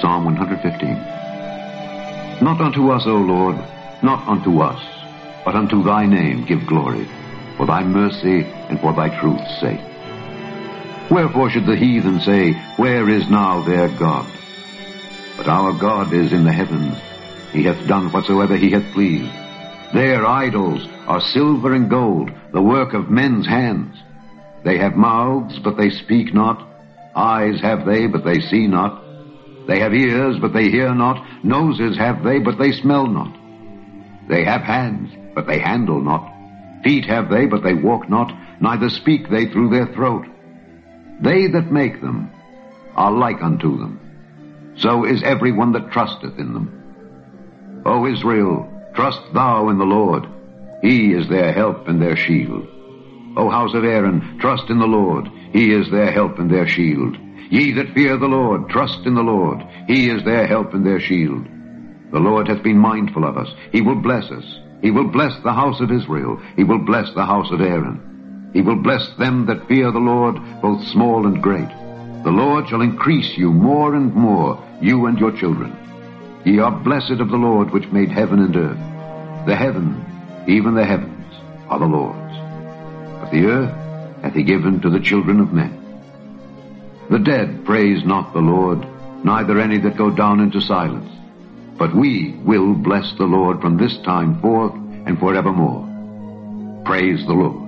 Psalm 115. Not unto us, O Lord, not unto us, but unto thy name give glory, for thy mercy and for thy truth's sake. Wherefore should the heathen say, Where is now their God? But our God is in the heavens. He hath done whatsoever he hath pleased. Their idols are silver and gold, the work of men's hands. They have mouths, but they speak not. Eyes have they, but they see not. They have ears, but they hear not. Noses have they, but they smell not. They have hands, but they handle not. Feet have they, but they walk not. Neither speak they through their throat. They that make them are like unto them. So is every one that trusteth in them. O Israel, trust thou in the Lord. He is their help and their shield. O house of Aaron, trust in the Lord. He is their help and their shield. Ye that fear the Lord, trust in the Lord. He is their help and their shield. The Lord hath been mindful of us. He will bless us. He will bless the house of Israel. He will bless the house of Aaron. He will bless them that fear the Lord, both small and great. The Lord shall increase you more and more, you and your children. Ye are blessed of the Lord, which made heaven and earth. The heaven, even the heavens, are the Lord's. But the earth hath he given to the children of men. The dead praise not the Lord, neither any that go down into silence. But we will bless the Lord from this time forth and forevermore. Praise the Lord.